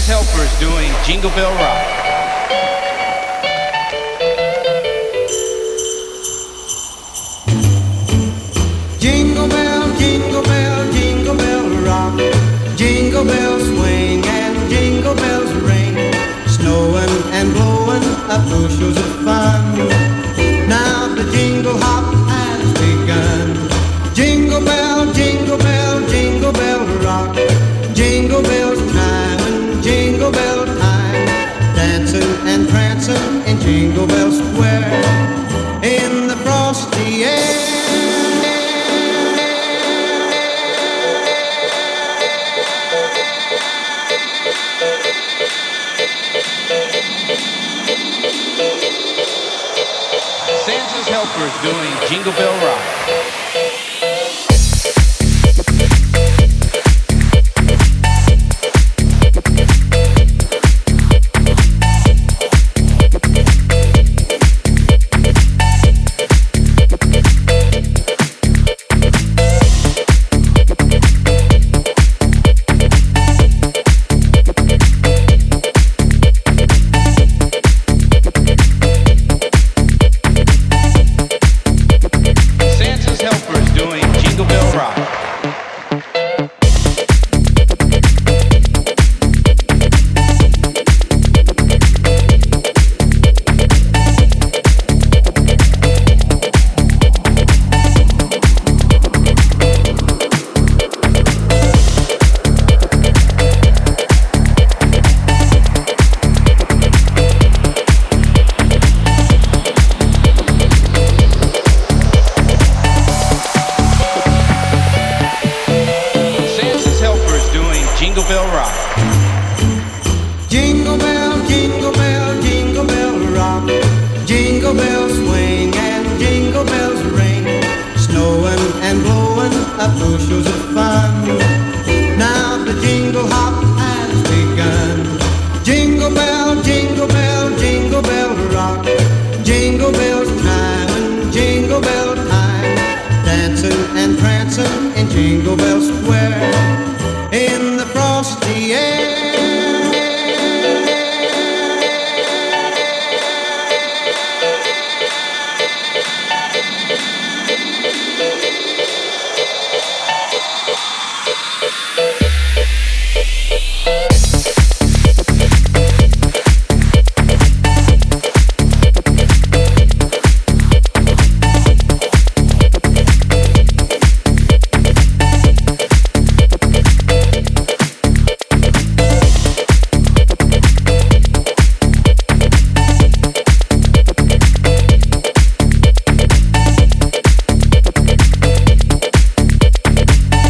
Santa's Helpers doing Jingle Bell Rock. Jingle bell, jingle bell, jingle bell rock. Jingle bells swing and jingle bells ring. Snowing and blowing up bushels of fun. Now the jingle hop has begun. Jingle bell, jingle bell, jingle bell rock. Jingle bells chime and jingle bell time. Dancing and prancing in Jingle Bell Square. In the frosty air. Santa's Helpers doing Jingle Bell Rock. Jingle Bell Rock. Jingle bell, jingle bell, jingle bell rock. Jingle bells swing and jingle bells ring. Snowing and blowing up bushels of fun. Now the jingle hop has begun. Jingle bell, jingle bell, jingle bell rock. Jingle bells chime and jingle bell time. Dancing and prancing in Jingle Bell Square. In the frosty air.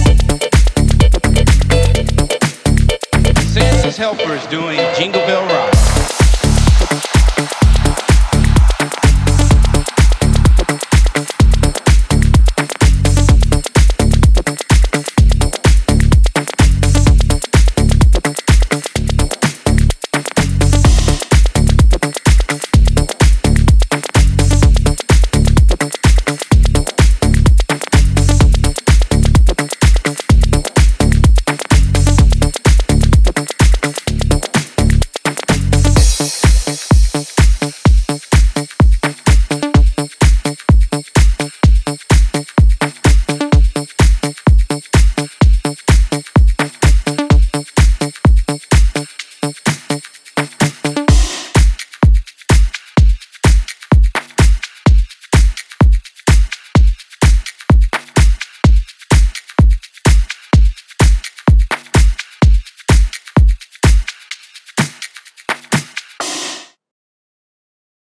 Helpers doing Jingle Bell Rock.